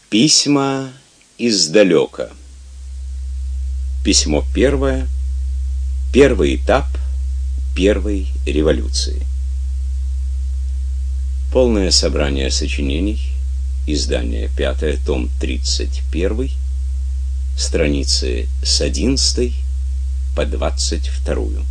Письма издалека. Письмо первое. Первый этап первой революции. Полное собрание сочинений. Издание 5, том 31. Страницы с 11 по 22.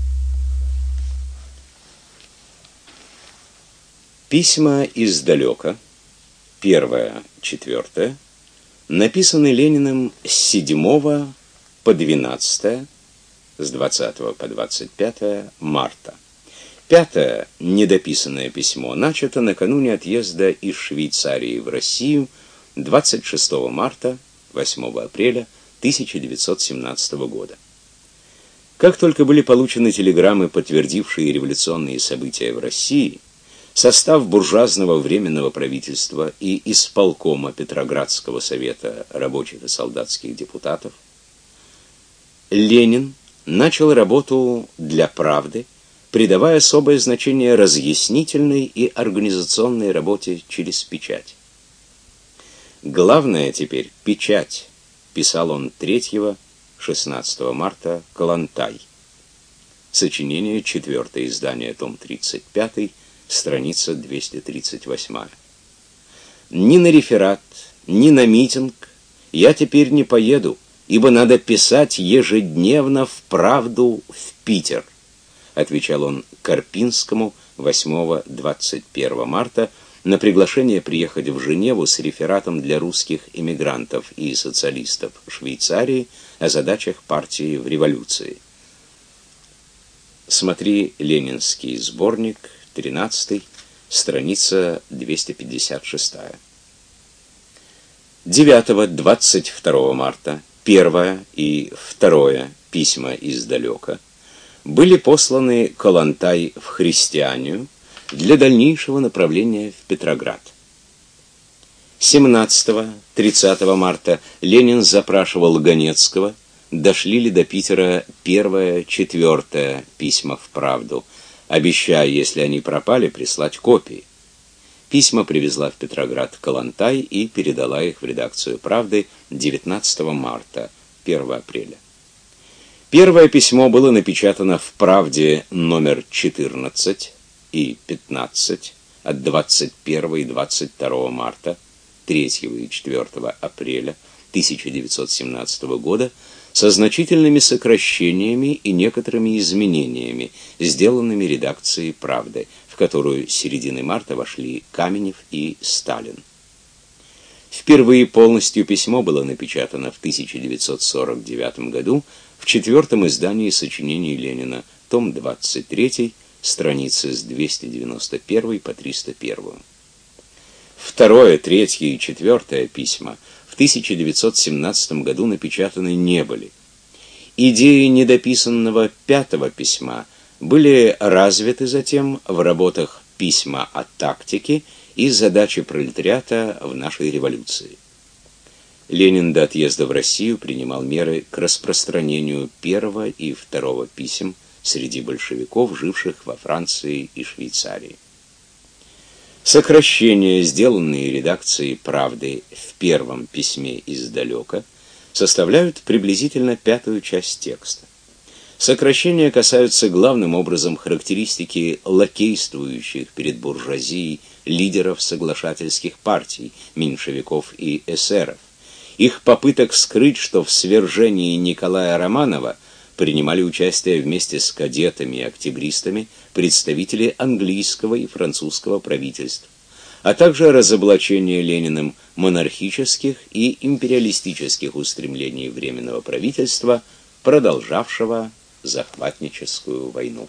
Письма издалека. Первое, четвертое. Написаны Лениным с 7 по 12, с 20 по 25 марта. Пятое, недописанное письмо, начато накануне отъезда из Швейцарии в Россию 26 марта, 8 апреля 1917 года. Как только были получены телеграммы, подтвердившие революционные события в России, состав буржуазного временного правительства и исполкома Петроградского совета рабочих и солдатских депутатов, Ленин начал работу для «Правды», придавая особое значение разъяснительной и организационной работе через печать. «Главное теперь — печать», — писал он 3-16 марта Калантай. Сочинение, 4 издание, том 35, страница 238. «Ни на реферат, ни на митинг я теперь не поеду, ибо надо писать ежедневно в «Правду» в Питер», отвечал он Карпинскому 8-21 марта на приглашение приехать в Женеву с рефератом для русских эмигрантов и социалистов Швейцарии о задачах партии в революции. Смотри ленинский сборник, 13, страница 256. 9-22 марта первое и второе письма издалека были посланы Калантай в Христианию для дальнейшего направления в Петроград. 17-30 марта Ленин запрашивал Ганецкого, дошли ли до Питера 1-4 письма в «Правду», обещая, если они пропали, прислать копии. Письма привезла в Петроград Калантай и передала их в редакцию «Правды» 19 марта, 1 апреля. Первое письмо было напечатано в «Правде» номер 14 и 15 от 21 и 22 марта, 3 и 4 апреля 1917 года со значительными сокращениями и некоторыми изменениями, сделанными редакцией «Правды», в которую с середины марта вошли Каменев и Сталин. Впервые полностью письмо было напечатано в 1949 году в 4-м издании сочинений Ленина, том 23, страницы с 291 по 301. Второе, третье и четвертое письма в 1917 году напечатаны не были. Идеи недописанного 5-го письма были развиты затем в работах «Письма о тактике» и «Задачи пролетариата в нашей революции». Ленин до отъезда в Россию принимал меры к распространению 1-го и 2-го писем среди большевиков, живших во Франции и Швейцарии. Сокращения, сделанные редакцией «Правды» в 1-м письме издалека, составляют приблизительно 5-ю часть текста. Сокращения касаются главным образом характеристики лакействующих перед буржуазией лидеров соглашательских партий, меньшевиков и эсеров, их попыток скрыть, что в свержении Николая Романова принимали участие вместе с кадетами и октябристами представители английского и французского правительств, а также разоблачение Лениным монархических и империалистических устремлений Временного правительства, продолжавшего захватническую войну.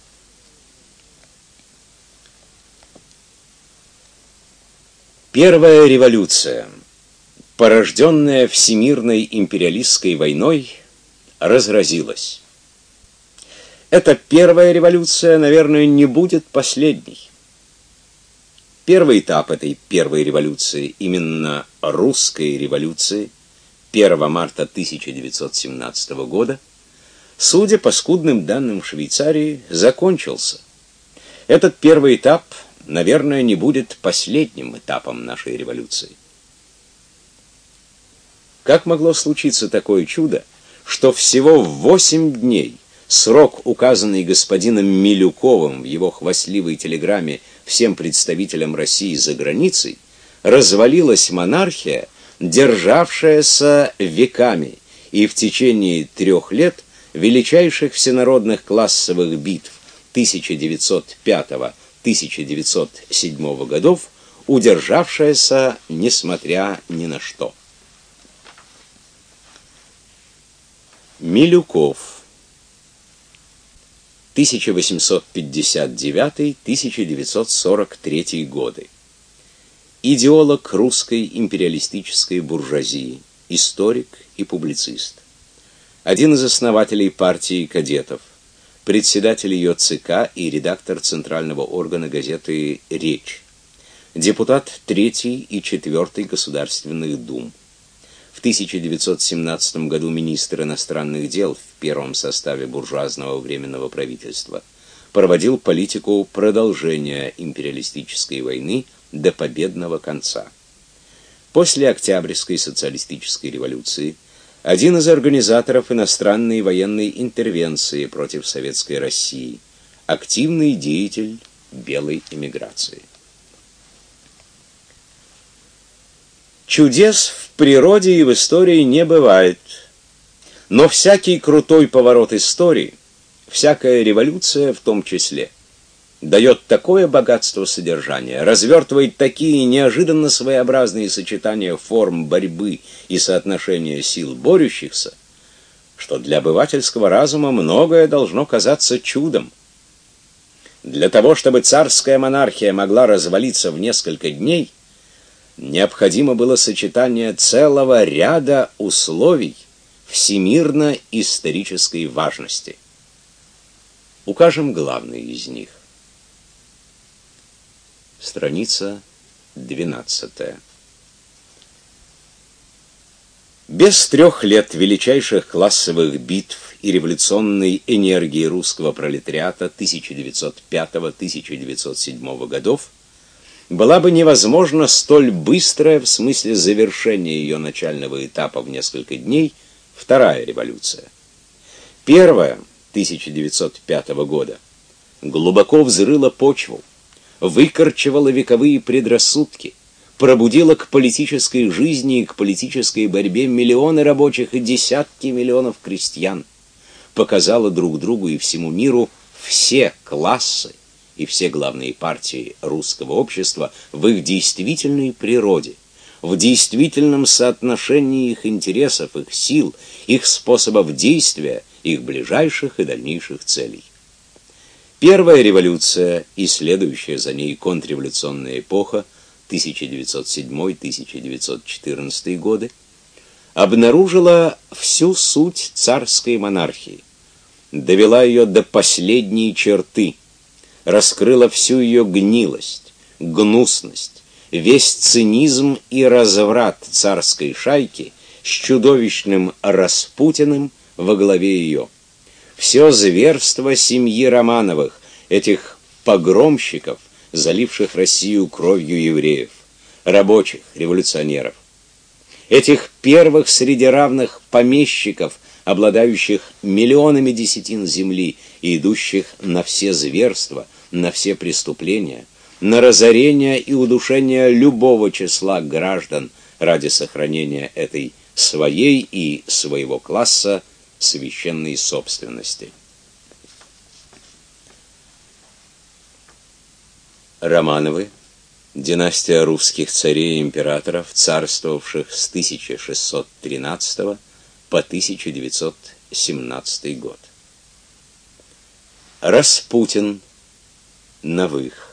Первая революция, порожденная Всемирной империалистской войной, разразилась. Эта первая революция, наверное, не будет последней. Первый этап этой первой революции, именно русской революции, 1 марта 1917 года, судя по скудным данным Швейцарии, закончился. Этот первый этап, наверное, не будет последним этапом нашей революции. Как могло случиться такое чудо, что всего в 8 дней, срок, указанный господином Милюковым в его хвастливой телеграмме всем представителям России за границей, развалилась монархия, державшаяся веками, и в течение 3 лет величайших всенародных классовых битв 1905-1907 годов, удержавшаяся несмотря ни на что. Милюков, 1859-1943 годы. Идеолог русской империалистической буржуазии, историк и публицист. Один из основателей партии кадетов, председатель ее ЦК и редактор центрального органа газеты «Речь». Депутат 3-й и 4-й Государственных Дум. В 1917 году министр иностранных дел в первом составе буржуазного временного правительства. Проводил политику продолжения империалистической войны до победного конца. После Октябрьской социалистической революции один из организаторов иностранной военной интервенции против Советской России, активный деятель белой эмиграции. Чудес в природе и в истории не бывает, но всякий крутой поворот истории, всякая революция в том числе, дает такое богатство содержания, развертывает такие неожиданно своеобразные сочетания форм борьбы и соотношения сил борющихся, что для обывательского разума многое должно казаться чудом. Для того, чтобы царская монархия могла развалиться в несколько дней, необходимо было сочетание целого ряда условий всемирно-исторической важности. Укажем главные из них. Страница 12. Без 3 лет величайших классовых битв и революционной энергии русского пролетариата 1905-1907 годов была бы невозможна столь быстрая, в смысле завершения ее начального этапа в несколько дней, вторая революция. Первая, 1905 года, глубоко взрыла почву, выкорчевала вековые предрассудки, пробудила к политической жизни и к политической борьбе миллионы рабочих и десятки миллионов крестьян, показала друг другу и всему миру все классы и все главные партии русского общества в их действительной природе, в действительном соотношении их интересов, их сил, их способов действия, их ближайших и дальнейших целей. Первая революция и следующая за ней контрреволюционная эпоха 1907-1914 годы обнаружила всю суть царской монархии, довела ее до последней черты, раскрыла всю ее гнилость, гнусность, весь цинизм и разврат царской шайки с чудовищным Распутиным во главе ее. Все зверство семьи Романовых, этих погромщиков, заливших Россию кровью евреев, рабочих, революционеров, этих первых среди равных помещиков, обладающих миллионами десятин земли и идущих на все зверства, на все преступления, на разорение и удушение любого числа граждан ради сохранения этой своей и своего класса священной собственности. Романовы, династия русских царей и императоров, царствовавших с 1613 по 1917 год. Распутин, Новых,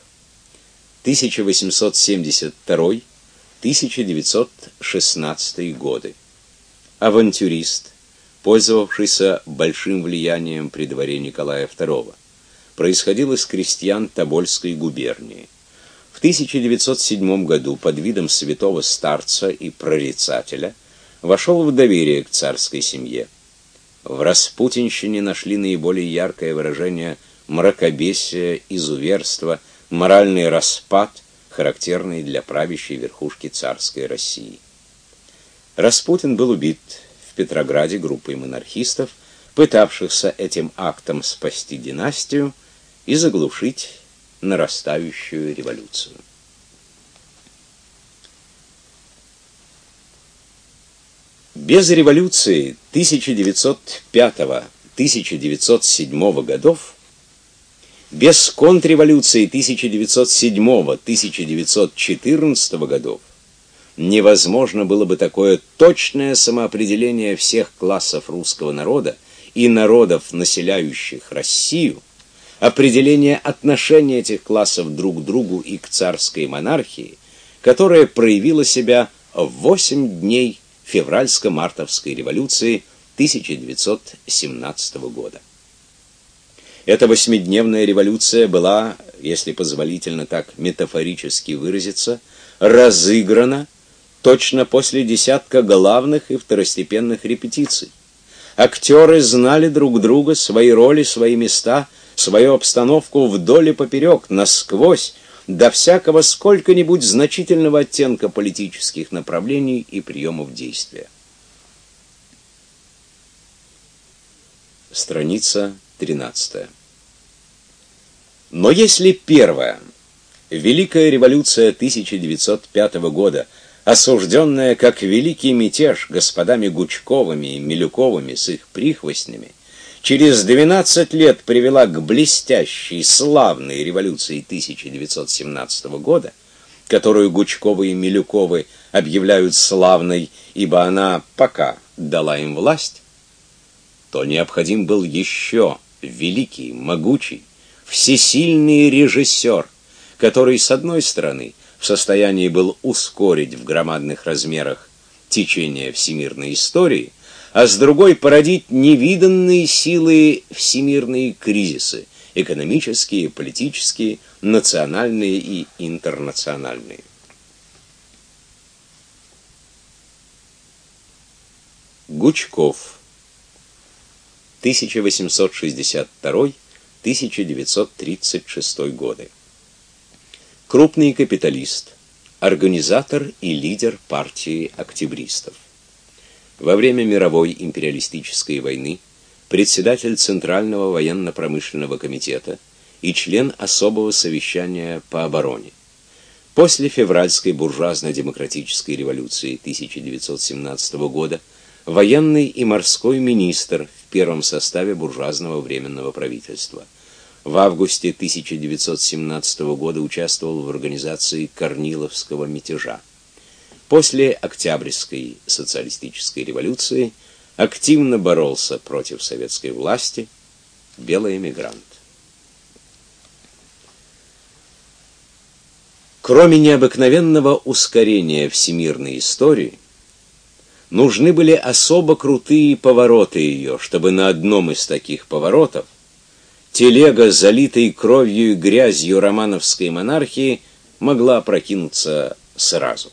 1872-1916 годы. Авантюрист, пользовавшийся большим влиянием при дворе Николая II, происходил из крестьян Тобольской губернии. В 1907 году под видом святого старца и прорицателя вошел в доверие к царской семье. В распутинщине нашли наиболее яркое выражение мракобесия, изуверства, моральный распад, характерный для правящей верхушки царской России. Распутин был убит в Петрограде группой монархистов, пытавшихся этим актом спасти династию и заглушить нарастающую революцию. Без революции 1905-1907 годов, без контрреволюции 1907-1914 годов невозможно было бы такое точное самоопределение всех классов русского народа и народов, населяющих Россию, определение отношения этих классов друг к другу и к царской монархии, которое проявило себя в 8 дней февральско-мартовской революции 1917 года. Эта 8-дневная революция была, если позволительно так метафорически выразиться, разыграна точно после десятка главных и второстепенных репетиций. Актеры знали друг друга, свои роли, свои места, свою обстановку вдоль и поперек, насквозь, до всякого сколько-нибудь значительного оттенка политических направлений и приемов действия. Страница 13. Но если первая, Великая революция 1905 года, осужденная как великий мятеж господами Гучковыми и Милюковыми с их прихвостнями, через 12 лет привела к блестящей, славной революции 1917 года, которую Гучковы и Милюковы объявляют славной, ибо она пока дала им власть, то необходим был еще великий, могучий, всесильный режиссер, который, с одной стороны, в состоянии был ускорить в громадных размерах течение всемирной истории, а с другой породить невиданные силы всемирные кризисы, экономические, политические, национальные и интернациональные. Гучков, 1862-1936 годы. Крупный капиталист, организатор и лидер партии октябристов. Во время мировой империалистической войны председатель Центрального военно-промышленного комитета и член особого совещания по обороне. После февральской буржуазно-демократической революции 1917 года военный и морской министр в первом составе буржуазного временного правительства. В августе 1917 года участвовал в организации Корниловского мятежа. После Октябрьской социалистической революции активно боролся против советской власти, белый эмигрант. Кроме необыкновенного ускорения всемирной истории, нужны были особо крутые повороты ее, чтобы на одном из таких поворотов телега, залитой кровью и грязью романовской монархии, могла опрокинуться сразу.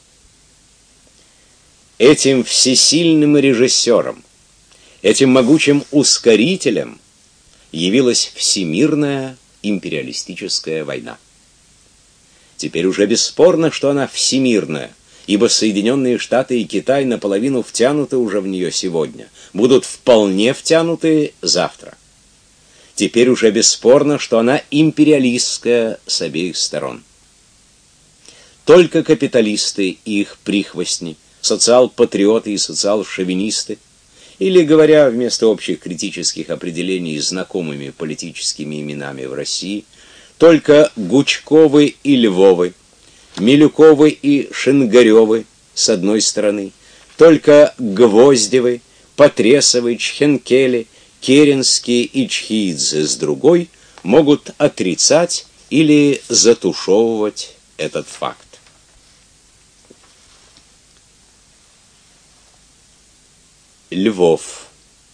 Этим всесильным режиссером, этим могучим ускорителем явилась всемирная империалистическая война. Теперь уже бесспорно, что она всемирная, ибо Соединенные Штаты и Китай наполовину втянуты уже в нее сегодня, будут вполне втянуты завтра. Теперь уже бесспорно, что она империалистская с обеих сторон. Только капиталисты и их прихвостни, социал-патриоты и социал-шовинисты, или, говоря вместо общих критических определений знакомыми политическими именами в России, только Гучковы и Львовы, Милюковы и Шингаревы с одной стороны, только Гвоздевы, Потресовы, Чхенкели, Керенские и Чхидзе с другой могут отрицать или затушевывать этот факт. Львов,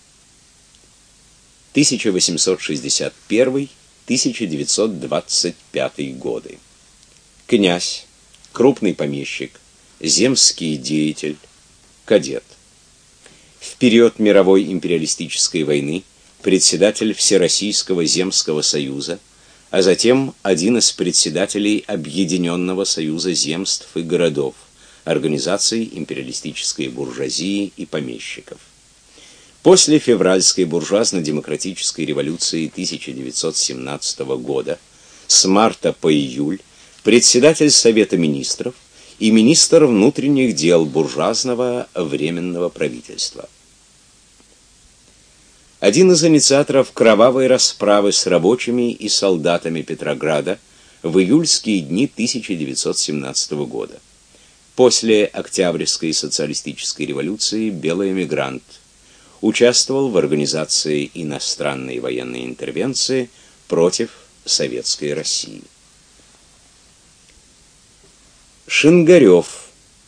1861-1925 годы. Князь, крупный помещик, земский деятель, кадет. В период мировой империалистической войны председатель Всероссийского земского союза, а затем один из председателей Объединенного союза земств и городов, организаций империалистической буржуазии и помещиков. После февральской буржуазно-демократической революции 1917 года с марта по июль председатель Совета министров и министр внутренних дел буржуазного временного правительства. Один из инициаторов кровавой расправы с рабочими и солдатами Петрограда в июльские дни 1917 года. После Октябрьской социалистической революции белый эмигрант. Участвовал в организации иностранной военной интервенции против Советской России. Шингарев,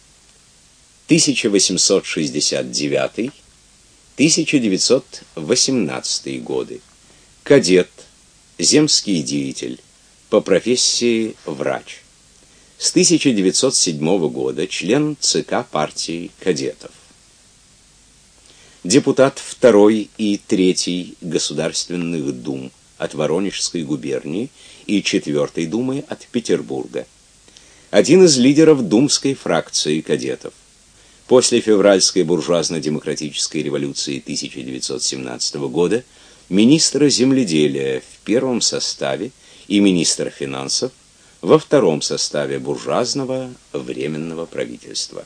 1869-1918 годы. Кадет, земский деятель, по профессии врач. С 1907 года член ЦК партии кадетов. Депутат 2-й и 3-й Государственных дум от Воронежской губернии и 4-й думы от Петербурга. Один из лидеров думской фракции кадетов. После февральской буржуазно-демократической революции 1917 года министр земледелия в первом составе и министр финансов во втором составе буржуазного временного правительства.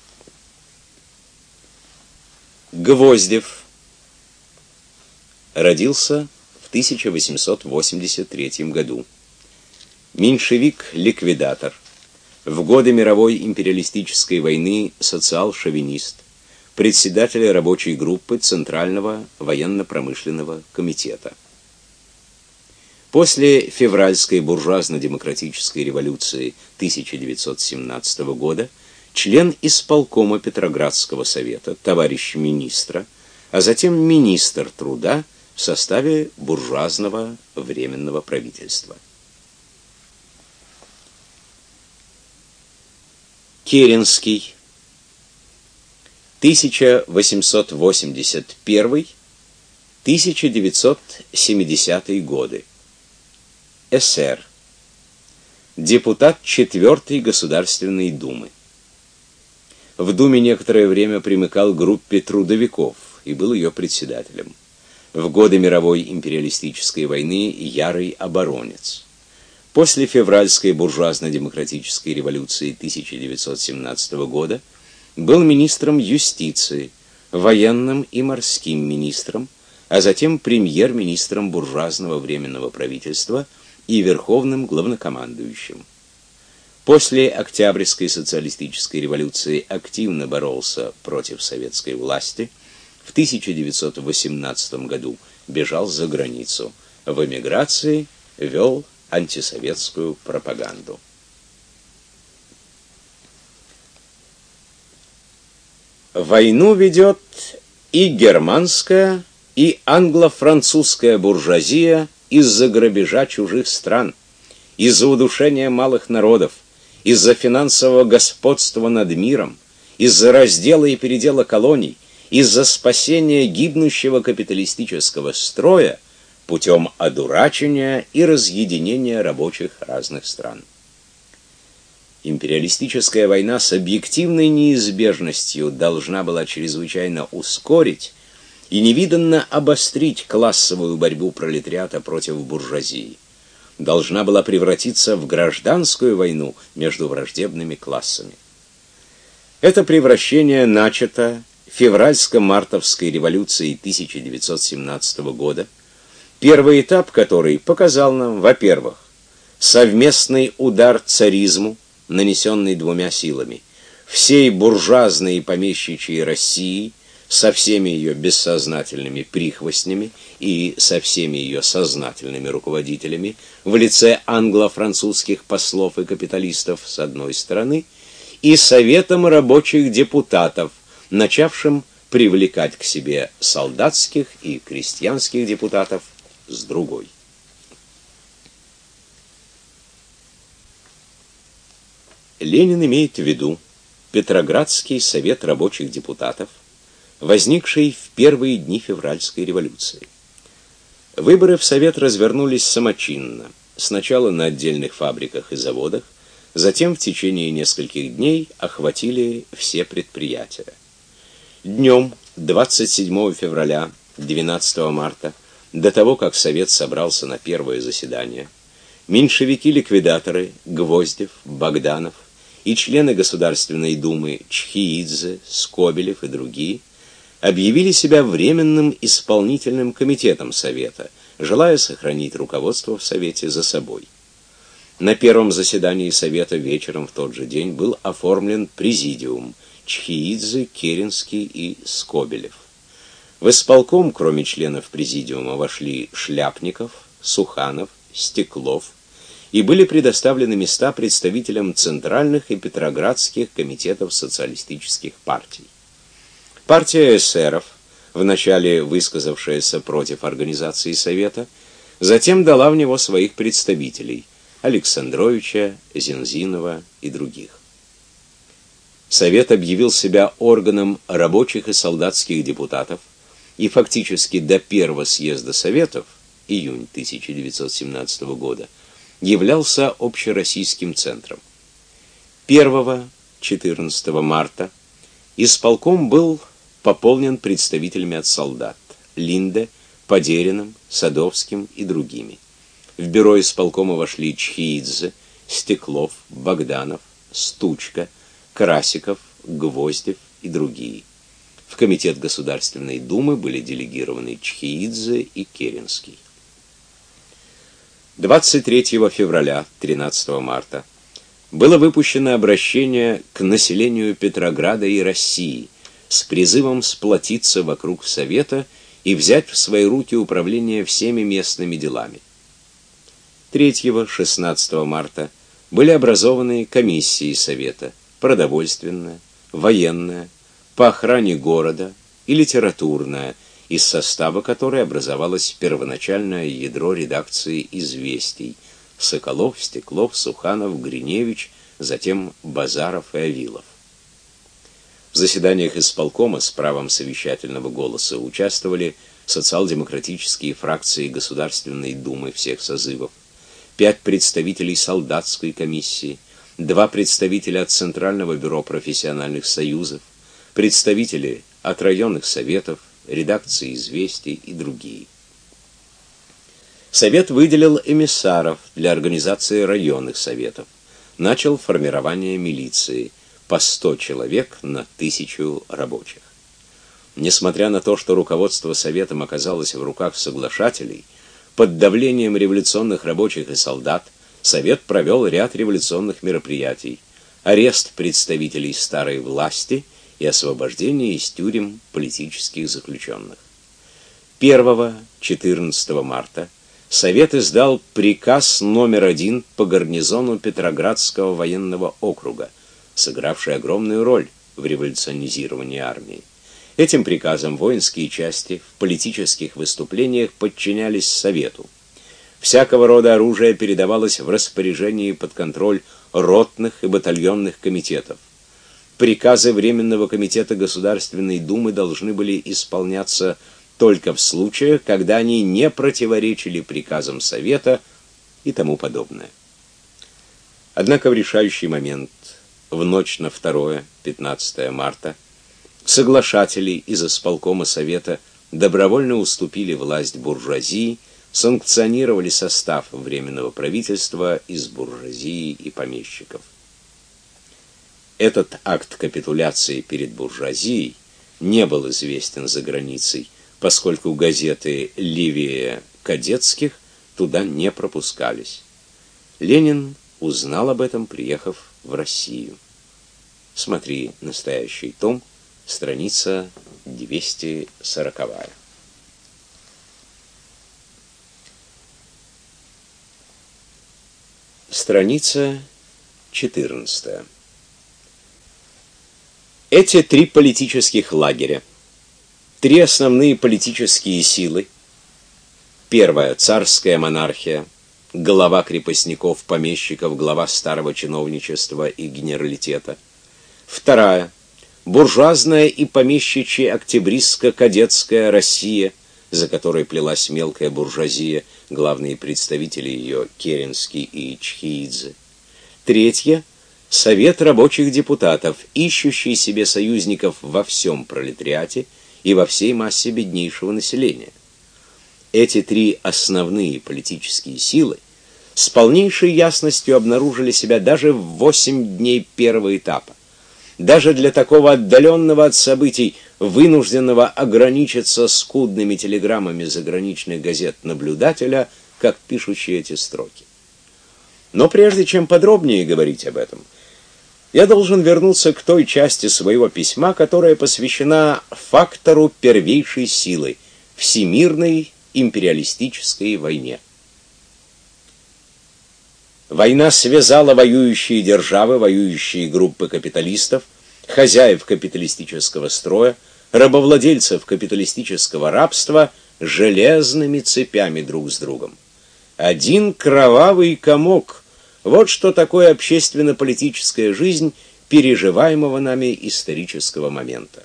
Гвоздев родился в 1883 году. Меньшевик-ликвидатор. В годы мировой империалистической войны социал-шовинист, председатель рабочей группы Центрального военно-промышленного комитета. После февральской буржуазно-демократической революции 1917 года член исполкома Петроградского совета, товарищ министра, а затем министр труда в составе буржуазного временного правительства. Керенский, 1881-1970 годы. СССР. Депутат 4-й Государственной думы. В Думе некоторое время примыкал к группе трудовиков и был ее председателем. В годы мировой империалистической войны ярый оборонец. После февральской буржуазно-демократической революции 1917 года был министром юстиции, военным и морским министром, а затем премьер-министром буржуазного временного правительства и верховным главнокомандующим. После Октябрьской социалистической революции активно боролся против советской власти. В 1918 году бежал за границу. В эмиграции вел антисоветскую пропаганду. Войну ведет и германская, и англо-французская буржуазия из-за грабежа чужих стран, из-за удушения малых народов, из-за финансового господства над миром, из-за раздела и передела колоний, из-за спасения гибнущего капиталистического строя путем одурачения и разъединения рабочих разных стран. Империалистическая война с объективной неизбежностью должна была чрезвычайно ускорить и невиданно обострить классовую борьбу пролетариата против буржуазии. Должна была превратиться в гражданскую войну между враждебными классами. Это превращение начато февральско-мартовской революцией 1917 года, первый этап которой показал нам, во-первых, совместный удар царизму, нанесенный двумя силами, всей буржуазной и помещичьей России, со всеми ее бессознательными прихвостнями и со всеми ее сознательными руководителями в лице англо-французских послов и капиталистов с одной стороны, и Советом рабочих депутатов, начавшим привлекать к себе солдатских и крестьянских депутатов с другой. Ленин имеет в виду Петроградский совет рабочих депутатов, возникший в первые дни февральской революции. Выборы в совет развернулись самочинно, сначала на отдельных фабриках и заводах, Затем в течение нескольких дней охватили все предприятия. Днем 27 февраля, 12 марта, до того, как Совет собрался на первое заседание, меньшевики-ликвидаторы Гвоздев, Богданов и члены Государственной Думы Чхеидзе, Скобелев и другие объявили себя Временным исполнительным комитетом Совета, желая сохранить руководство в Совете за собой. На первом заседании Совета вечером в тот же день был оформлен президиум Чхеидзе, Керенский и Скобелев. В исполком, кроме членов президиума, вошли Шляпников, Суханов, Стеклов, и были предоставлены места представителям центральных и петроградских комитетов социалистических партий. Партия эсеров, вначале высказавшаяся против организации Совета, затем дала в него своих представителей – Александровича, Зензинова и других. Совет объявил себя органом рабочих и солдатских депутатов и фактически до первого съезда Советов, июнь 1917 года, являлся общероссийским центром. 1-14 марта исполком был пополнен представителями от солдат – Линде, Подериным, Садовским и другими. В бюро исполкома вошли Чхеидзе, Стеклов, Богданов, Стучка, Красиков, Гвоздев и другие. В комитет Государственной Думы были делегированы Чхеидзе и Керенский. 23 февраля, 13 марта было выпущено обращение к населению Петрограда и России с призывом сплотиться вокруг Совета и взять в свои руки управление всеми местными делами. 3-16 марта были образованы комиссии Совета: продовольственная, военная, по охране города и литературная, из состава которой образовалось первоначальное ядро редакции «Известий» – Соколов, Стеклов, Суханов, Гриневич, затем Базаров и Авилов. В заседаниях исполкома с правом совещательного голоса участвовали социал-демократические фракции Государственной Думы всех созывов, 5 представителей солдатской комиссии, 2 представителя от Центрального бюро профессиональных союзов, представители от районных советов, редакции «Известий» и другие. Совет выделил эмиссаров для организации районных советов, начал формирование милиции по 100 человек на 1000 рабочих. Несмотря на то, что руководство Советом оказалось в руках соглашателей, под давлением революционных рабочих и солдат Совет провел ряд революционных мероприятий: арест представителей старой власти и освобождение из тюрем политических заключенных. 1-14 марта Совет издал приказ номер 1 по гарнизону Петроградского военного округа, сыгравший огромную роль в революционизировании армии. Этим приказом воинские части в политических выступлениях подчинялись Совету. Всякого рода оружие передавалось в распоряжение под контроль ротных и батальонных комитетов. Приказы Временного комитета Государственной Думы должны были исполняться только в случаях, когда они не противоречили приказам Совета и тому подобное. Однако в решающий момент, в ночь на 2-15 марта, соглашатели из исполкома Совета добровольно уступили власть буржуазии, санкционировали состав Временного правительства из буржуазии и помещиков. Этот акт капитуляции перед буржуазией не был известен за границей, поскольку газеты левее кадетских туда не пропускались. Ленин узнал об этом, приехав в Россию. Смотри настоящий том, страница 240. Страница 14. Эти 3 политических лагеря, 3 основные политические силы: первая — царская монархия, глава крепостников, помещиков, глава старого чиновничества и генералитета; вторая — буржуазная и помещичья октябристско-кадетская Россия, за которой плелась мелкая буржуазия, главные представители ее Керенский и Чхеидзе; третья — Совет рабочих депутатов, ищущий себе союзников во всем пролетариате и во всей массе беднейшего населения. Эти три основные политические силы с полнейшей ясностью обнаружили себя даже в 8 дней первого этапа. Даже для такого отдаленного от событий, вынужденного ограничиться скудными телеграммами заграничных газет наблюдателя, как пишущие эти строки. Но прежде чем подробнее говорить об этом, я должен вернуться к той части своего письма, которая посвящена фактору первейшей силы – всемирной империалистической войне. Война связала воюющие державы, воюющие группы капиталистов, хозяев капиталистического строя, рабовладельцев капиталистического рабства железными цепями друг с другом. Один кровавый комок – вот что такое общественно-политическая жизнь переживаемого нами исторического момента.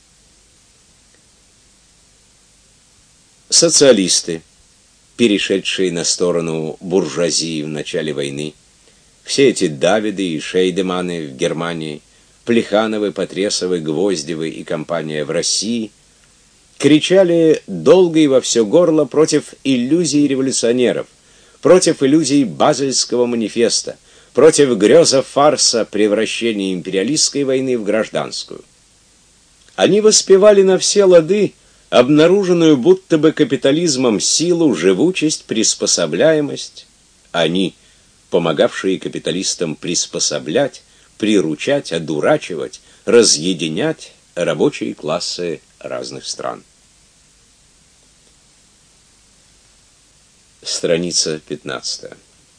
Социалисты, перешедшие на сторону буржуазии в начале войны, все эти Давиды и Шейдеманы в Германии, Плехановы, Потресовы, Гвоздевы и компания в России, кричали долго и во все горло против иллюзий революционеров, против иллюзий Базельского манифеста, против греза фарса превращения империалистской войны в гражданскую. Они воспевали на все лады обнаруженную будто бы капитализмом силу, живучесть, приспособляемость. Они, помогавшие капиталистам приспособлять, приручать, одурачивать, разъединять рабочие классы разных стран. Страница 15.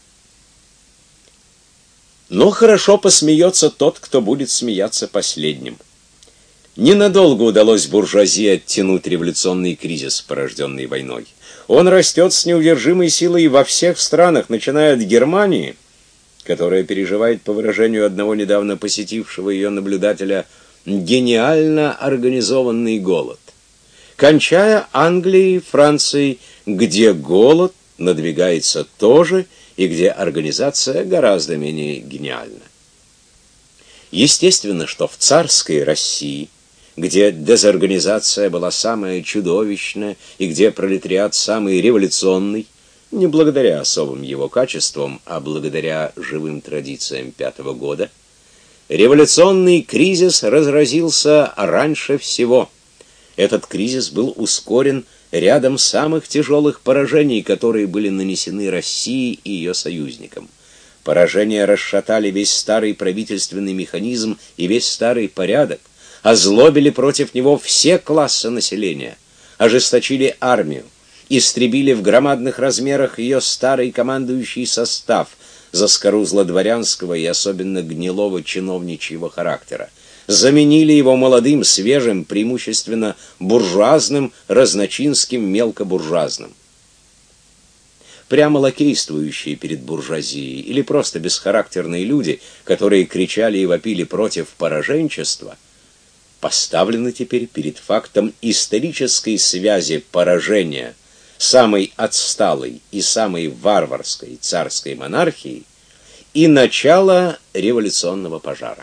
Но хорошо посмеется тот, кто будет смеяться последним. Ненадолго удалось буржуазии оттянуть революционный кризис, порожденный войной. Он растет с неудержимой силой во всех странах, начиная от Германии, которая переживает, по выражению одного недавно посетившего ее наблюдателя, гениально организованный голод, кончая Англией, Францией, где голод надвигается тоже и где организация гораздо менее гениальна. Естественно, что в царской России, где дезорганизация была самая чудовищная и где пролетариат самый революционный, не благодаря особым его качествам, а благодаря живым традициям пятого года, революционный кризис разразился раньше всего. Этот кризис был ускорен рядом самых тяжелых поражений, которые были нанесены России и ее союзникам. Поражения расшатали весь старый правительственный механизм и весь старый порядок, озлобили против него все классы населения, ожесточили армию, истребили в громадных размерах ее старый командующий состав заскорузло-дворянского и особенно гнилого чиновничьего характера, заменили его молодым, свежим, преимущественно буржуазным, разночинским, мелкобуржуазным. Прямо лакействующие перед буржуазией или просто бесхарактерные люди, которые кричали и вопили против пораженчества, поставлены теперь перед фактом исторической связи поражения самой отсталой и самой варварской царской монархии и начала революционного пожара.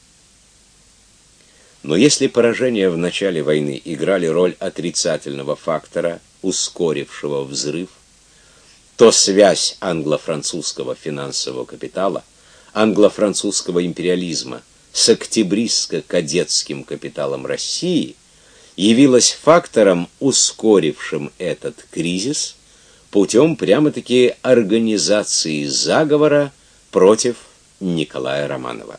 Но если поражения в начале войны играли роль отрицательного фактора, ускорившего взрыв, то связь англо-французского финансового капитала, англо-французского империализма с октябристско-кадетским капиталом России явилась фактором, ускорившим этот кризис путем прямо-таки организации заговора против Николая Романова.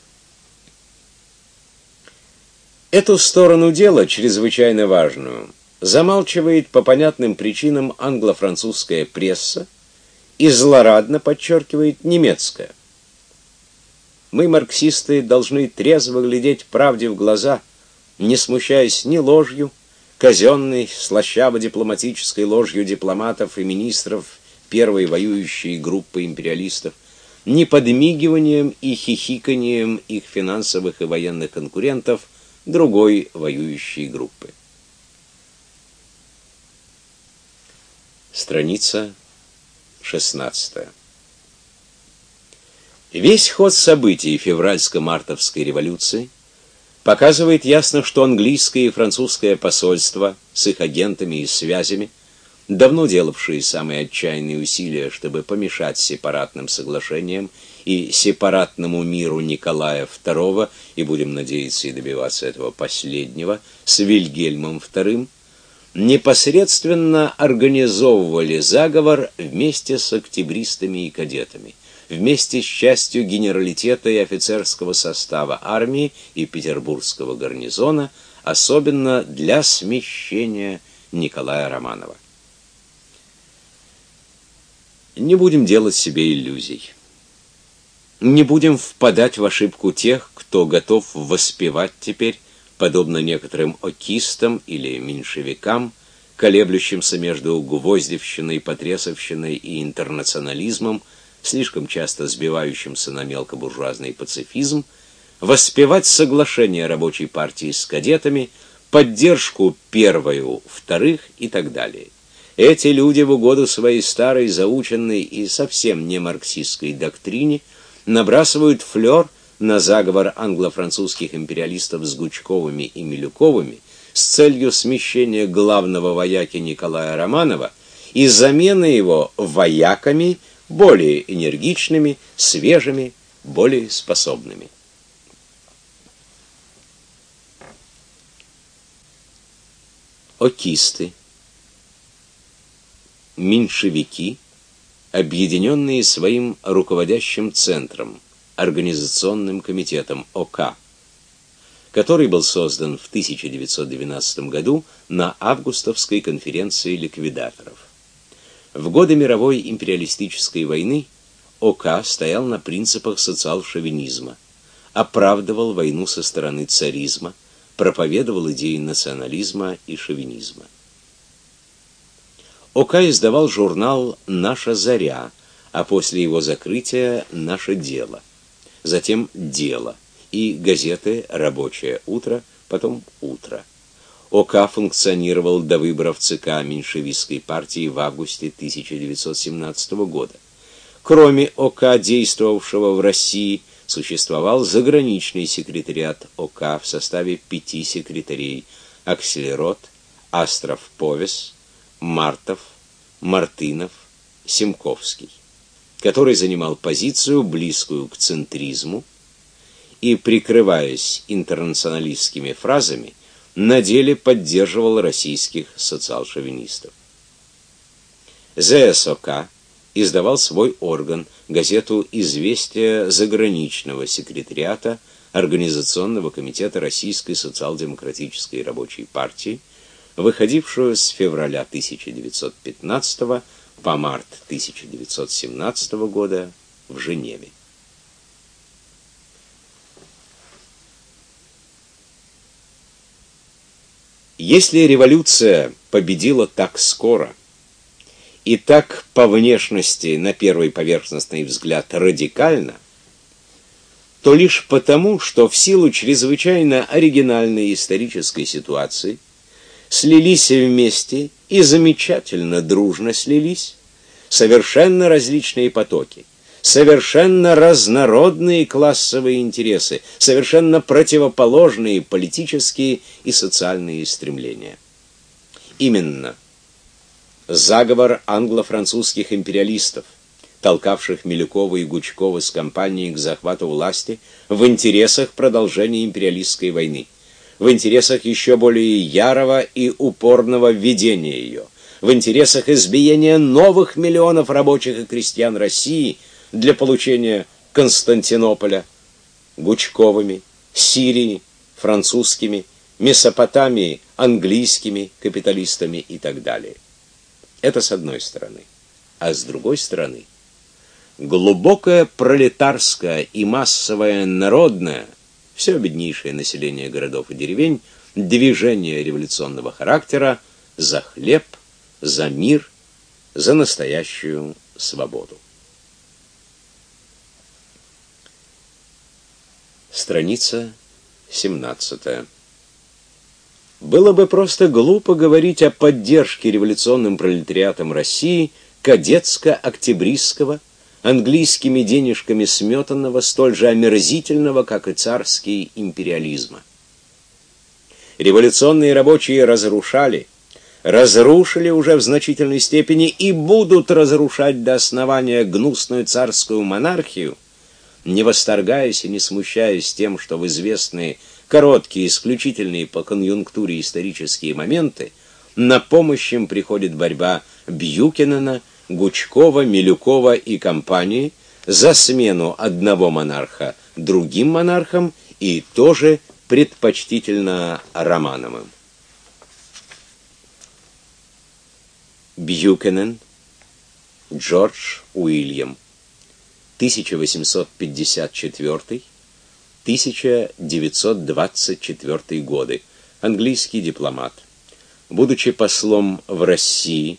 Эту сторону дела, чрезвычайно важную, замалчивает по понятным причинам англо-французская пресса и злорадно подчеркивает немецкая. Мы, марксисты, должны трезво глядеть правде в глаза, не смущаясь ни ложью, казенной, слащаво-дипломатической ложью дипломатов и министров первой воюющей группы империалистов, ни подмигиванием и хихиканием их финансовых и военных конкурентов другой воюющей группы. Страница 16. Весь ход событий февральско-мартовской революции показывает ясно, что английское и французское посольства с их агентами и связями, давно делавшие самые отчаянные усилия, чтобы помешать сепаратным соглашениям и сепаратному миру Николая II, и будем надеяться и добиваться этого последнего, с Вильгельмом II, непосредственно организовывали заговор вместе с октябристами и кадетами, вместе с частью генералитета и офицерского состава армии и петербургского гарнизона, особенно для смещения Николая Романова. Не будем делать себе иллюзий. Не будем впадать в ошибку тех, кто готов воспевать теперь, подобно некоторым окистам или меньшевикам, колеблющимся между гвоздевщиной, потресовщиной и интернационализмом, слишком часто сбивающимся на мелкобуржуазный пацифизм, воспевать соглашение рабочей партии с кадетами, поддержку первую, вторых и так далее. Эти люди в угоду своей старой, заученной и совсем не марксистской доктрине набрасывают флёр на заговор англо-французских империалистов с Гучковыми и Милюковыми с целью смещения главного вояки Николая Романова и замены его вояками более энергичными, свежими, более способными. Окисты, меньшевики, объединенные своим руководящим центром, организационным комитетом ОК, который был создан в 1912 году на августовской конференции ликвидаторов. В годы мировой империалистической войны ОК стоял на принципах социал-шовинизма, оправдывал войну со стороны царизма, проповедовал идеи национализма и шовинизма. ОК издавал журнал «Наша заря», а после его закрытия «Наше дело», затем «Дело» и газеты «Рабочее утро», потом «Утро». ОК функционировал до выборов ЦК меньшевистской партии в августе 1917 года. Кроме ОК, действовавшего в России, существовал заграничный секретариат ОК в составе 5 секретарей: Акселерот, Астров-Повес, Мартов, Мартынов, Семковский, который занимал позицию, близкую к центризму, и, прикрываясь интернационалистскими фразами, на деле поддерживал российских социал-шовинистов. ЗСОК издавал свой орган, газету «Известия заграничного секретариата Организационного комитета Российской социал-демократической рабочей партии», выходившую с февраля 1915 по март 1917 года в Женеве. Если революция победила так скоро и так по внешности, на первый поверхностный взгляд, радикально, то лишь потому, что в силу чрезвычайно оригинальной исторической ситуации слились вместе и замечательно дружно слились совершенно различные потоки, совершенно разнородные классовые интересы, совершенно противоположные политические и социальные стремления. Именно заговор англо-французских империалистов, толкавших Милюкова и Гучкова с кампанией к захвату власти в интересах продолжения империалистской войны, в интересах еще более ярого и упорного ведения ее, в интересах избиения новых миллионов рабочих и крестьян России для получения Константинополя Гучковыми, Сирии французскими, Месопотамии английскими капиталистами и так далее. Это с одной стороны. А с другой стороны, глубокое пролетарское и массовое народное, все беднейшее население городов и деревень, движение революционного характера за хлеб, за мир, за настоящую свободу. Страница 17. Было бы просто глупо говорить о поддержке революционным пролетариатом России кадетско-октябристского, английскими денежками сметанного, столь же омерзительного, как и царский империализма. Революционные рабочие разрушили уже в значительной степени и будут разрушать до основания гнусную царскую монархию, не восторгаясь и не смущаясь тем, что в известные короткие, исключительные по конъюнктуре исторические моменты на помощь им приходит борьба Бьюкенена, Гучкова, Милюкова и компании за смену одного монарха другим монархом и тоже предпочтительно Романовым. Бьюкенен Джордж Уильям, 1854-1924 годы, английский дипломат. Будучи послом в России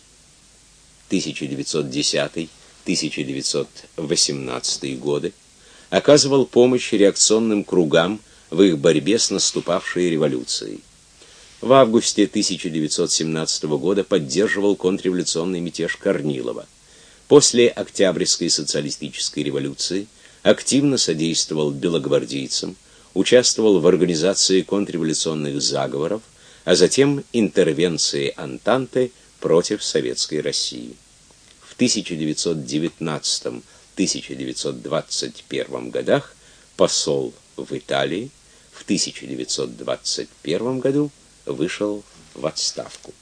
1910-1918 годы, оказывал помощь реакционным кругам в их борьбе с наступавшей революцией. В августе 1917 года поддерживал контрреволюционный мятеж Корнилова. После Октябрьской социалистической революции активно содействовал белогвардейцам, участвовал в организации контрреволюционных заговоров, а затем интервенции Антанты против Советской России. В 1919-1921 годах посол в Италии, в 1921 году вышел в отставку.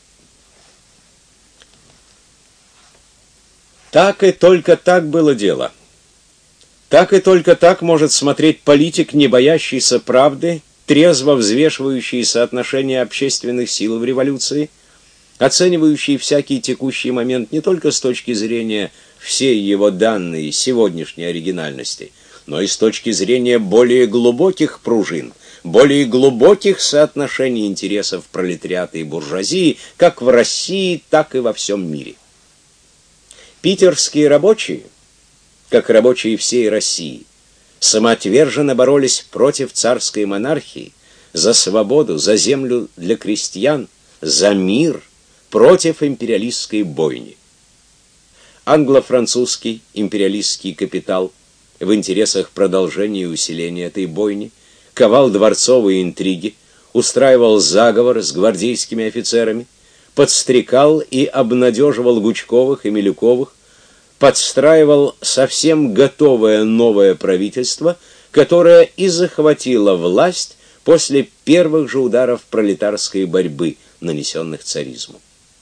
Так и только так было дело. Так и только так может смотреть политик, не боящийся правды, трезво взвешивающий соотношение общественных сил в революции, оценивающий всякий текущий момент не только с точки зрения всей его данной сегодняшней оригинальности, но и с точки зрения более глубоких пружин, более глубоких соотношений интересов пролетариата и буржуазии, как в России, так и во всем мире. Питерские рабочие, как рабочие всей России, самоотверженно боролись против царской монархии, за свободу, за землю для крестьян, за мир, против империалистской бойни. Англо-французский империалистский капитал в интересах продолжения и усиления этой бойни ковал дворцовые интриги, устраивал заговор с гвардейскими офицерами, подстрекал и обнадеживал Гучковых и Милюковых, подстраивал совсем готовое новое правительство, которое и захватило власть после первых же ударов пролетарской борьбы, нанесенных царизму.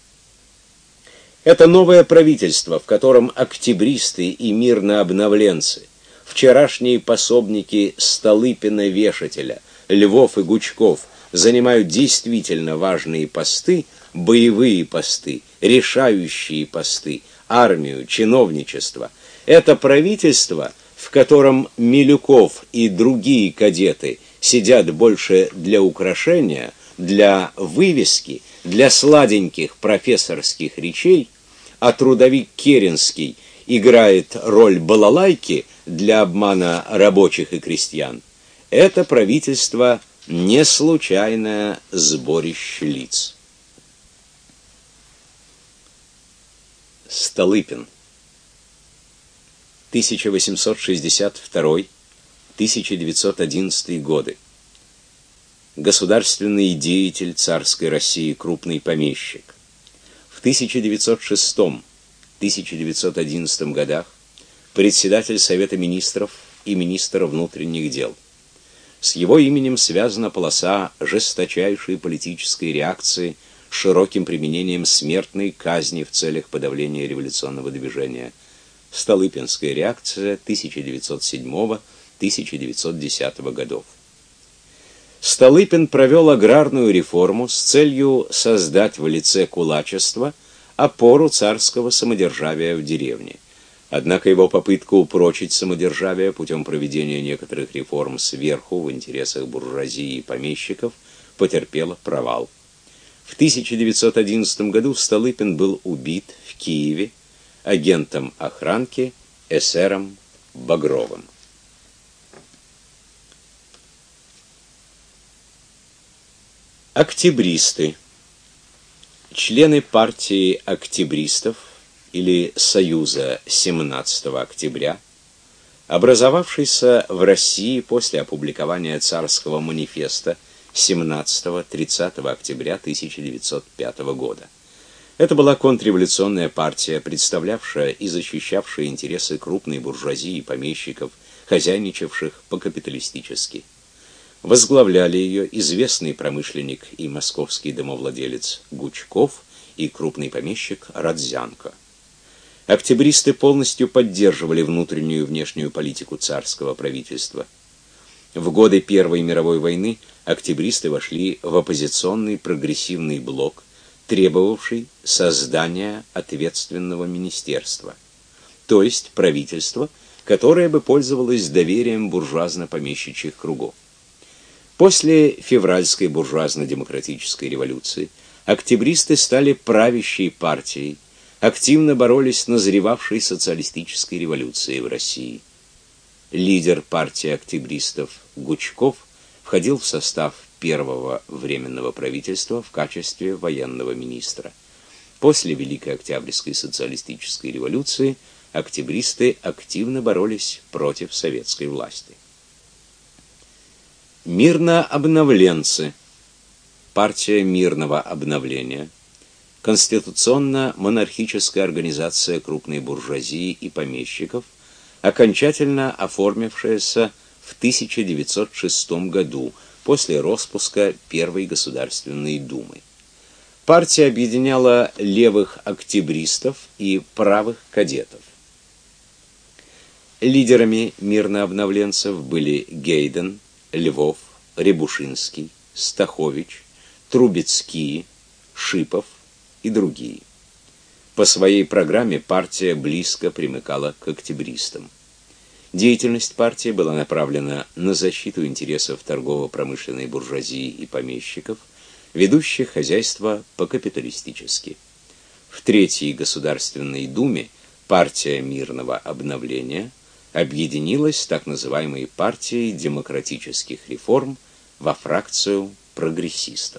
Это новое правительство, в котором октябристы и мирнообновленцы, вчерашние пособники Столыпина-Вешателя, Львов и Гучков занимают действительно важные посты, боевые посты, решающие посты, армию, чиновничество. Это правительство, в котором Милюков и другие кадеты сидят больше для украшения, для вывески, для сладеньких профессорских речей, а трудовик Керенский играет роль балалайки для обмана рабочих и крестьян. Это правительство не случайное сборище лиц. Столыпин. 1862-1911 годы. Государственный деятель царской России, крупный помещик. В 1906-1911 годах председатель Совета министров и министр внутренних дел. С его именем связана полоса жесточайшей политической реакции с широким применением смертной казни в целях подавления революционного движения. Столыпинская реакция 1907-1910 годов. Столыпин провел аграрную реформу с целью создать в лице кулачества опору царского самодержавия в деревне. Однако его попытка упрочить самодержавие путем проведения некоторых реформ сверху в интересах буржуазии и помещиков потерпела провал. В 1911 году Столыпин был убит в Киеве агентом охранки эсером Багровым. Октябристы. Члены партии октябристов или Союза 17 октября, образовавшийся в России после опубликования царского манифеста 17-30 октября 1905 года. Это была контрреволюционная партия, представлявшая и защищавшая интересы крупной буржуазии и помещиков, хозяйничавших по-капиталистически. Возглавляли ее известный промышленник и московский домовладелец Гучков и крупный помещик Родзянко. Октябристы полностью поддерживали внутреннюю и внешнюю политику царского правительства. В годы Первой мировой войны октябристы вошли в оппозиционный прогрессивный блок, требовавший создания ответственного министерства, то есть правительства, которое бы пользовалось доверием буржуазно-помещичьих кругов. После февральской буржуазно-демократической революции октябристы стали правящей партией, активно боролись с назревавшей социалистической революцией в России. Лидер партии октябристов Гучков входил в состав первого временного правительства в качестве военного министра. После Великой Октябрьской социалистической революции октябристы активно боролись против советской власти. Мирнообновленцы, партия мирного обновления, конституционно-монархическая организация крупной буржуазии и помещиков, окончательно оформившаяся в 1906 году после распуска Первой Государственной Думы. Партия объединяла левых октябристов и правых кадетов. Лидерами мирнообновленцев были Гейден, Львов, Рябушинский, Стахович, Трубецкие, Шипов и другие. По своей программе партия близко примыкала к октябристам. Деятельность партии была направлена на защиту интересов торгово-промышленной буржуазии и помещиков, ведущих хозяйство по-капиталистически. В Третьей Государственной Думе партия мирного обновления объединилась с так называемой партией демократических реформ во фракцию прогрессистов.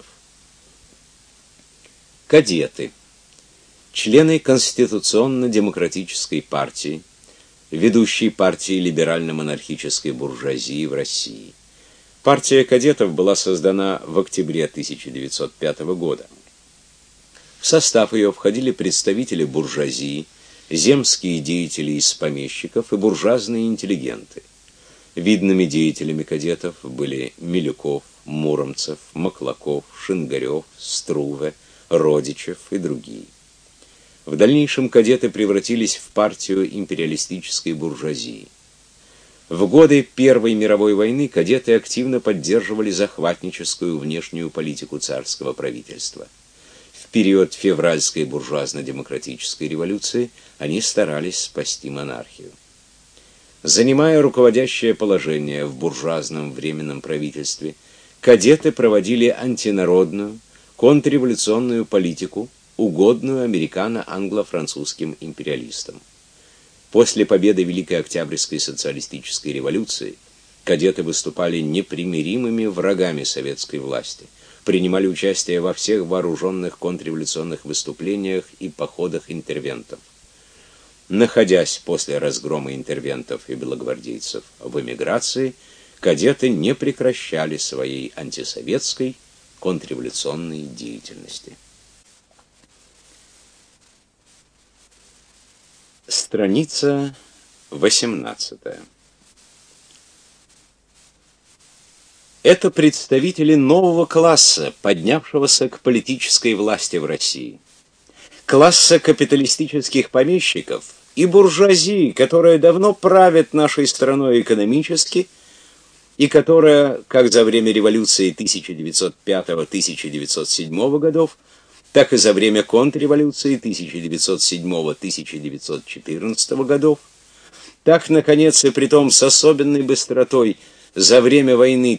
Кадеты. Члены Конституционно-демократической партии, ведущей партии либерально-монархической буржуазии в России. Партия кадетов была создана в октябре 1905 года. В состав ее входили представители буржуазии, земские деятели из помещиков и буржуазные интеллигенты. Видными деятелями кадетов были Милюков, Муромцев, Маклаков, Шингарев, Струве, Родичев и другие. В дальнейшем кадеты превратились в партию империалистической буржуазии. В годы Первой мировой войны кадеты активно поддерживали захватническую внешнюю политику царского правительства. В период февральской буржуазно-демократической революции они старались спасти монархию. Занимая руководящее положение в буржуазном временном правительстве, кадеты проводили антинародную, контрреволюционную политику, угодную американо-англо-французским империалистам. После победы Великой Октябрьской социалистической революции кадеты выступали непримиримыми врагами советской власти, принимали участие во всех вооруженных контрреволюционных выступлениях и походах интервентов. Находясь после разгрома интервентов и белогвардейцев в эмиграции, кадеты не прекращали своей антисоветской контрреволюционной деятельности. Страница 18. Это представители нового класса, поднявшегося к политической власти в России. Класса капиталистических помещиков и буржуазии, которая давно правит нашей страной экономически и которая, как за время революции 1905-1907 годов, так и за время контрреволюции 1907-1914 годов, так, наконец, и притом с особенной быстротой за время войны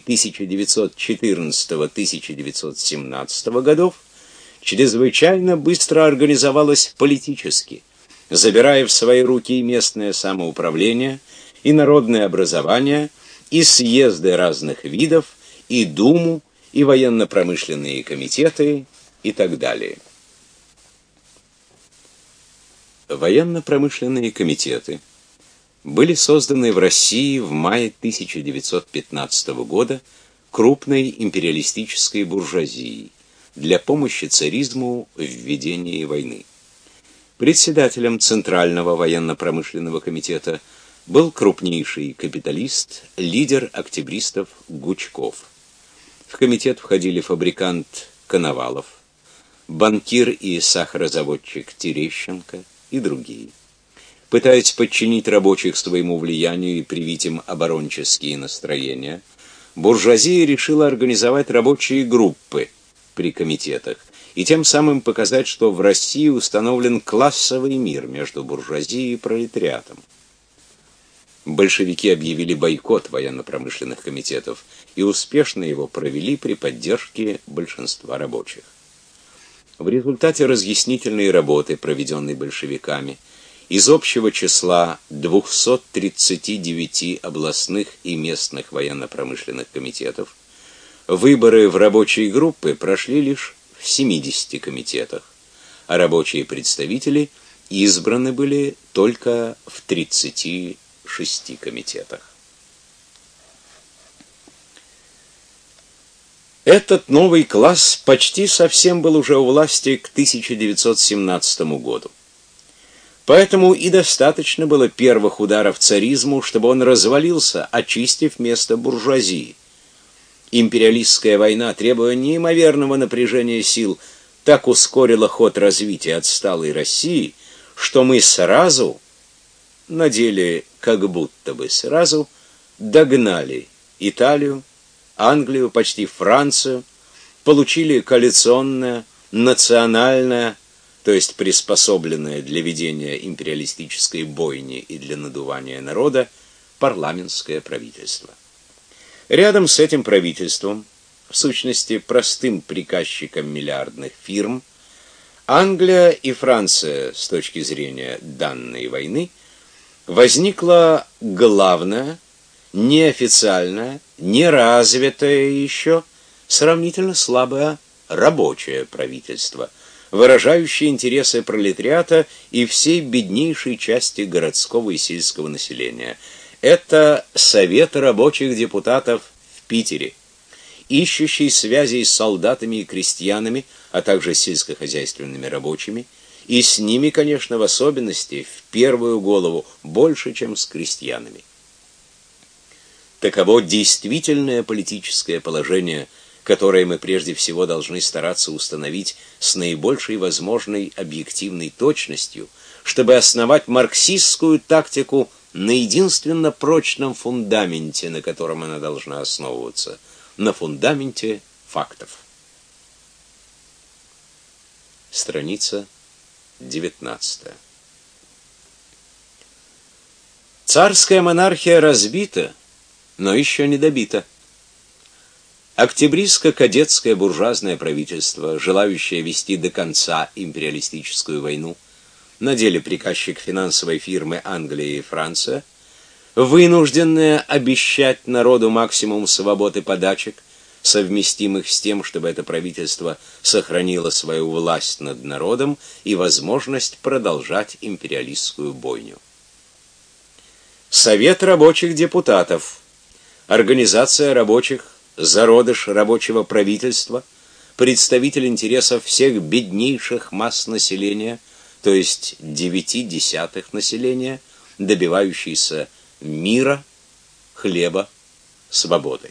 1914-1917 годов, чрезвычайно быстро организовалась политически, забирая в свои руки и местное самоуправление, и народное образование, и съезды разных видов, и Думу, и военно-промышленные комитеты, и так далее. Военно-промышленные комитеты были созданы в России в мае 1915 года крупной империалистической буржуазией для помощи царизму в ведении войны. Председателем Центрального военно-промышленного комитета был крупнейший капиталист, лидер октябристов Гучков. В комитет входили фабрикант Коновалов, банкир и сахарозаводчик Терещенко и другие. Пытаясь подчинить рабочих своему влиянию и привить им оборонческие настроения, буржуазия решила организовать рабочие группы при комитетах и тем самым показать, что в России установлен классовый мир между буржуазией и пролетариатом. Большевики объявили бойкот военно-промышленных комитетов и успешно его провели при поддержке большинства рабочих. В результате разъяснительной работы, проведенной большевиками, из общего числа 239 областных и местных военно-промышленных комитетов выборы в рабочие группы прошли лишь в 70 комитетах, а рабочие представители избраны были только в 36 комитетах. Этот новый класс почти совсем был уже у власти к 1917 году. Поэтому и достаточно было первых ударов царизму, чтобы он развалился, очистив место буржуазии. Империалистская война, требуя неимоверного напряжения сил, так ускорила ход развития отсталой России, что мы сразу, на деле как будто бы сразу, догнали Италию, Англию, почти Францию, получили коалиционное, национальное, то есть приспособленное для ведения империалистической бойни и для надувания народа, парламентское правительство. Рядом с этим правительством, в сущности простым приказчиком миллиардных фирм, Англия и Франция, с точки зрения данной войны, возникла главная, неофициальная, неразвитое еще, сравнительно слабое рабочее правительство, выражающее интересы пролетариата и всей беднейшей части городского и сельского населения. Это Совет рабочих депутатов в Питере, ищущий связей с солдатами и крестьянами, а также сельскохозяйственными рабочими, и с ними, конечно, в особенности, в первую голову, больше, чем с крестьянами. Таково действительное политическое положение, которое мы прежде всего должны стараться установить с наибольшей возможной объективной точностью, чтобы основать марксистскую тактику на единственно прочном фундаменте, на котором она должна основываться, на фундаменте фактов. Страница 19. Царская монархия разбита, но еще не добита. Октябристско-кадетское буржуазное правительство, желающее вести до конца империалистическую войну, на деле приказчик финансовой фирмы Англия и Франция, вынужденное обещать народу максимум свобод и подачек, совместимых с тем, чтобы это правительство сохранило свою власть над народом и возможность продолжать империалистскую бойню. Совет рабочих депутатов, организация рабочих, зародыш рабочего правительства, представитель интересов всех беднейших масс населения, то есть 0,9 населения, добивающийся мира, хлеба, свободы.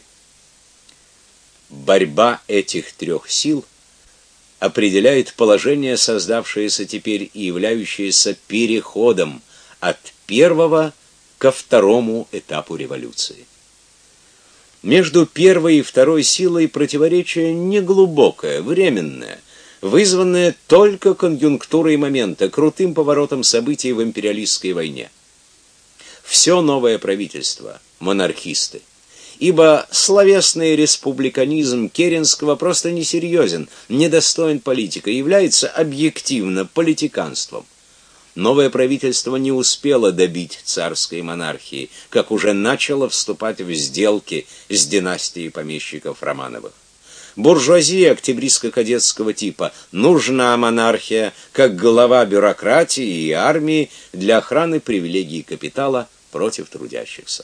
Борьба этих трех сил определяет положение, создавшееся теперь и являющееся переходом от первого ко второму этапу революции. Между первой и второй силой противоречие неглубокое, временное, вызванное только конъюнктурой момента, крутым поворотом событий в империалистской войне. Все новое правительство – монархисты, ибо словесный республиканизм Керенского просто несерьезен, недостоин политика, является объективно политиканством. Новое правительство не успело добить царской монархии, как уже начало вступать в сделки с династией помещиков Романовых. Буржуазия октябристско-кадетского типа: нужна монархия как глава бюрократии и армии для охраны привилегий капитала против трудящихся.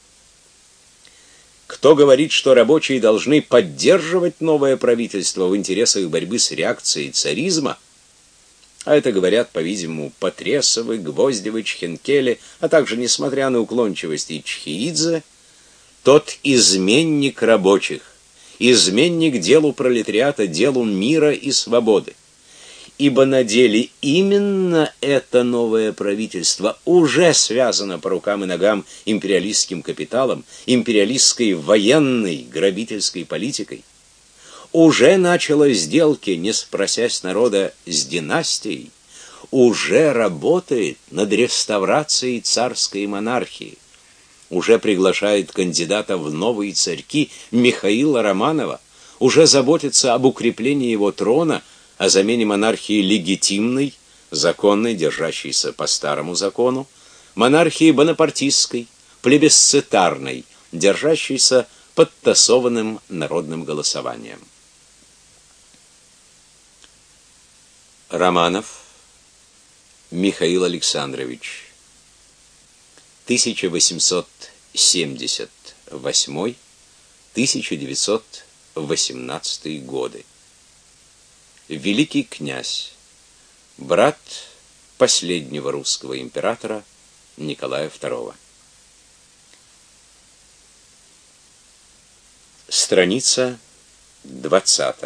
Кто говорит, что рабочие должны поддерживать новое правительство в интересах борьбы с реакцией царизма, а это говорят, по-видимому, Потресовы, Гвоздевы, Чхенкели, а также, несмотря на уклончивость, и Чхеидзе, тот изменник рабочих, изменник делу пролетариата, делу мира и свободы. Ибо на деле именно это новое правительство уже связано по рукам и ногам империалистским капиталом, империалистской военной грабительской политикой, уже начало сделки, не спросясь народа, с династией, уже работает над реставрацией царской монархии, уже приглашает кандидата в новые царьки Михаила Романова, уже заботится об укреплении его трона, о замене монархии легитимной, законной, держащейся по старому закону, монархии бонапартистской, плебисцитарной, держащейся подтасованным народным голосованием. Романов Михаил Александрович, 1878-1918 годы. Великий князь, брат последнего русского императора Николая II. Страница 20.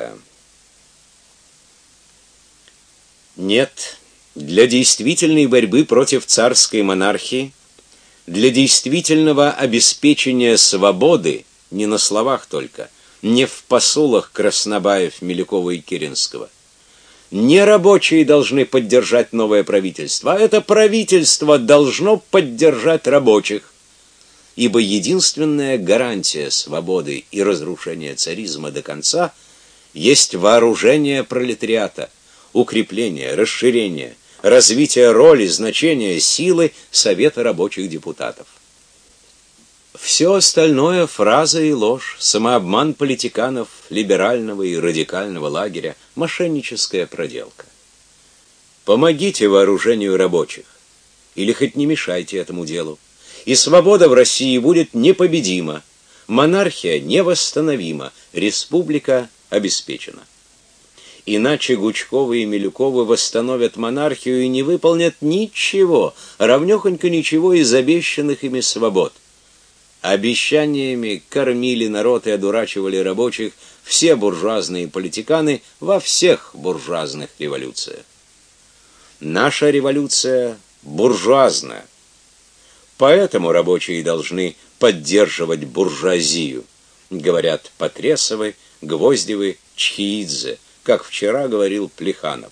Нет, для действительной борьбы против царской монархии, для действительного обеспечения свободы, не на словах только, не в посулах Краснобаев, Милюкова и Керенского, не рабочие должны поддержать новое правительство, а это правительство должно поддержать рабочих, ибо единственная гарантия свободы и разрушения царизма до конца есть вооружение пролетариата, укрепление, расширение, развитие роли, значения, силы Совета рабочих депутатов. Все остальное — фраза и ложь, самообман политиканов либерального и радикального лагеря, мошенническая проделка. Помогите вооружению рабочих, или хоть не мешайте этому делу, и свобода в России будет непобедима, монархия невосстановима, республика обеспечена. Иначе Гучковы и Милюковы восстановят монархию и не выполнят ничего, равнёхонько ничего из обещанных ими свобод. Обещаниями кормили народ и одурачивали рабочих все буржуазные политиканы во всех буржуазных революциях. Наша революция буржуазная. Поэтому рабочие должны поддерживать буржуазию, говорят Потресовы, Гвоздевы, Чхеидзе, как вчера говорил Плеханов.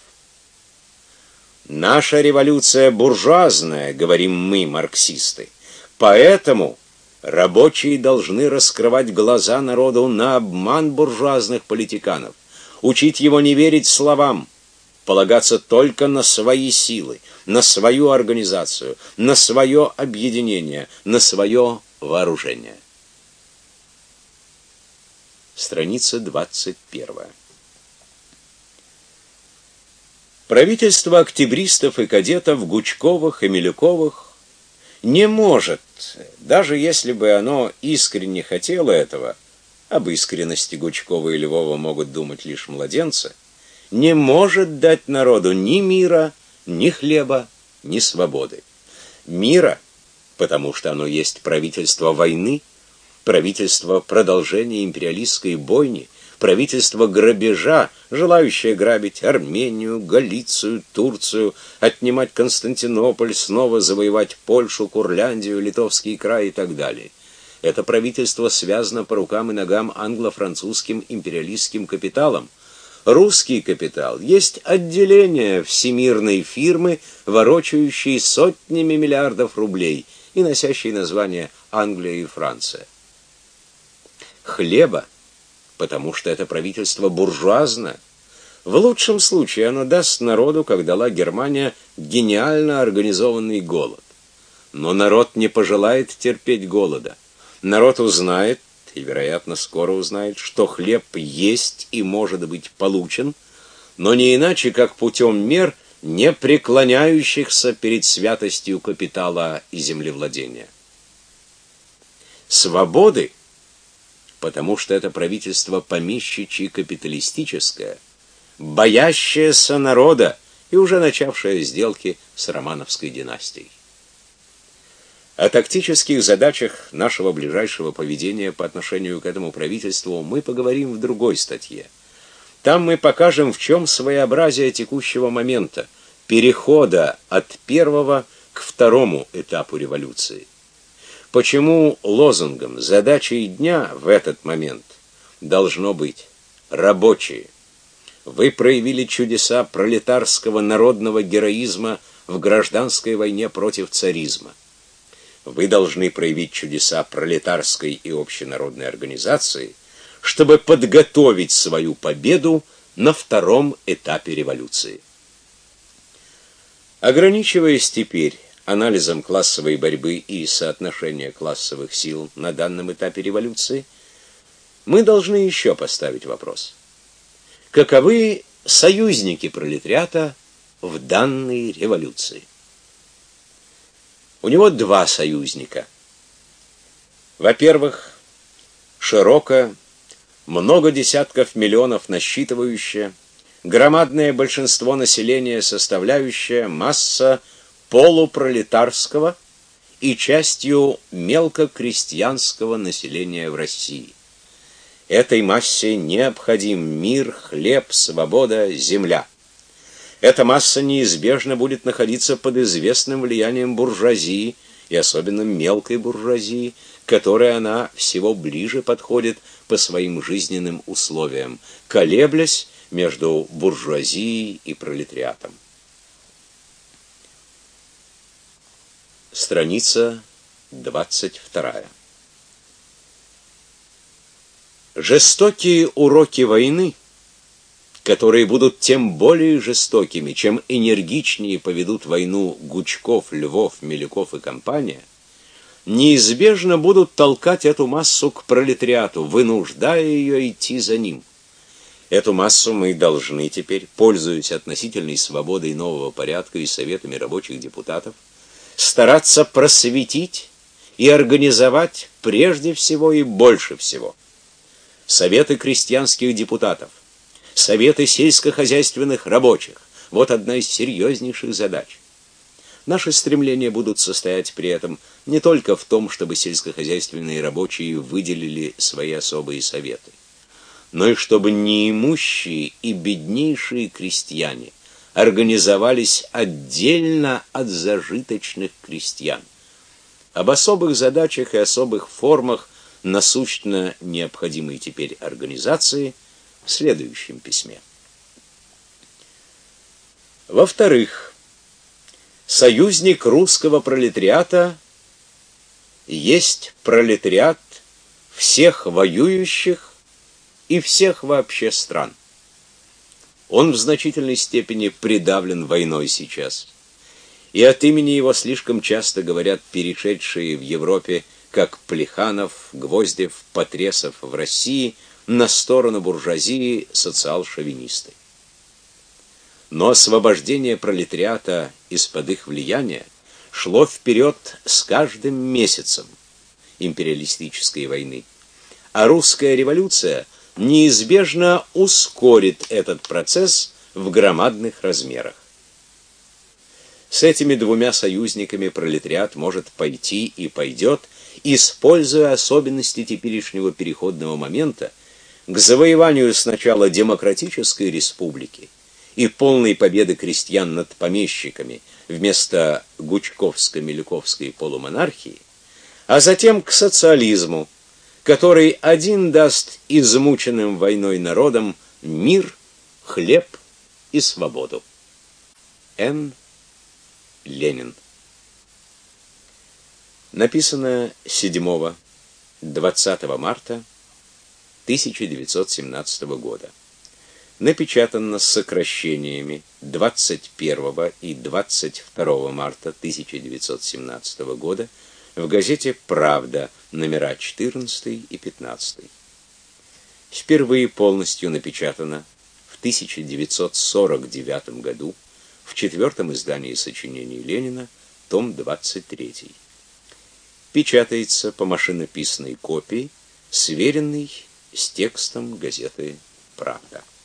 Наша революция буржуазная, говорим мы, марксисты. Поэтому рабочие должны раскрывать глаза народу на обман буржуазных политиканов, учить его не верить словам, полагаться только на свои силы, на свою организацию, на свое объединение, на свое вооружение. Страница 21. Правительство октябристов и кадетов Гучковых и Милюковых не может, даже если бы оно искренне хотело этого, об искренности Гучкова и Львова могут думать лишь младенцы, не может дать народу ни мира, ни хлеба, ни свободы. Мира, потому что оно есть правительство войны, правительство продолжения империалистской бойни, правительство грабежа, желающее грабить Армению, Галицию, Турцию, отнимать Константинополь, снова завоевать Польшу, Курляндию, Литовский край и так далее. Это правительство связано по рукам и ногам англо-французским империалистским капиталом. Русский капитал есть отделение всемирной фирмы, ворочающей сотнями миллиардов рублей и носящей название Англия и Франция. Хлеба, потому что это правительство буржуазное. В лучшем случае оно даст народу, как дала Германия, гениально организованный голод. Но народ не пожелает терпеть голода. Народ узнает, и, вероятно, скоро узнает, что хлеб есть и может быть получен, но не иначе, как путем мер, не преклоняющихся перед святостью капитала и землевладения. Свободы, потому что это правительство помещичье капиталистическое, боящееся народа и уже начавшее сделки с Романовской династией. О тактических задачах нашего ближайшего поведения по отношению к этому правительству мы поговорим в другой статье. Там мы покажем, в чем своеобразие текущего момента, перехода от первого к второму этапу революции. Почему лозунгом, задачей дня в этот момент должно быть рабочие. Вы проявили чудеса пролетарского народного героизма в гражданской войне против царизма. Вы должны проявить чудеса пролетарской и общенародной организации, чтобы подготовить свою победу на втором этапе революции. Ограничиваясь теперь анализом классовой борьбы и соотношения классовых сил на данном этапе революции, мы должны еще поставить вопрос: каковы союзники пролетариата в данной революции? У него два союзника. Во-первых, широкое, много десятков миллионов насчитывающее, громадное большинство населения составляющая масса полупролетарского и частью мелкокрестьянского населения в России. Этой массе необходим мир, хлеб, свобода, земля. Эта масса неизбежно будет находиться под известным влиянием буржуазии, и особенно мелкой буржуазии, к которой она всего ближе подходит по своим жизненным условиям, колеблясь между буржуазией и пролетариатом. Страница 22. Жестокие уроки войны, которые будут тем более жестокими, чем энергичнее поведут войну Гучков, Львов, Милюков и компания, неизбежно будут толкать эту массу к пролетариату, вынуждая ее идти за ним. Эту массу мы должны теперь, пользуясь относительной свободой нового порядка и советами рабочих депутатов, стараться просветить и организовать прежде всего и больше всего. Советы крестьянских депутатов, советы сельскохозяйственных рабочих – вот одна из серьезнейших задач. Наши стремления будут состоять при этом не только в том, чтобы сельскохозяйственные рабочие выделили свои особые советы, но и чтобы неимущие и беднейшие крестьяне организовались отдельно от зажиточных крестьян. Об особых задачах и особых формах насущно необходимой теперь организации в следующем письме. Во-вторых, союзник русского пролетариата есть пролетариат всех воюющих и всех вообще стран. Он в значительной степени придавлен войной сейчас. И от имени его слишком часто говорят перешедшие в Европе, как Плеханов, Гвоздев, Потресов в России, на сторону буржуазии социал-шовинисты. Но освобождение пролетариата из-под их влияния шло вперед с каждым месяцем империалистической войны, а русская революция неизбежно ускорит этот процесс в громадных размерах. С этими двумя союзниками пролетариат может пойти и пойдет, используя особенности теперешнего переходного момента к завоеванию сначала демократической республики и полной победы крестьян над помещиками вместо гучковско-милюковской полумонархии, а затем к социализму, который один даст измученным войной народам мир, хлеб и свободу. Н. Ленин. Написано 7-20 марта 1917 года. Напечатано с сокращениями 21 и 22 марта 1917 года в газете «Правда», номера 14 и 15. Впервые полностью напечатано в 1949 году в четвертом издании сочинений Ленина, том 23. Печатается по машинописной копии, сверенной с текстом газеты «Правда».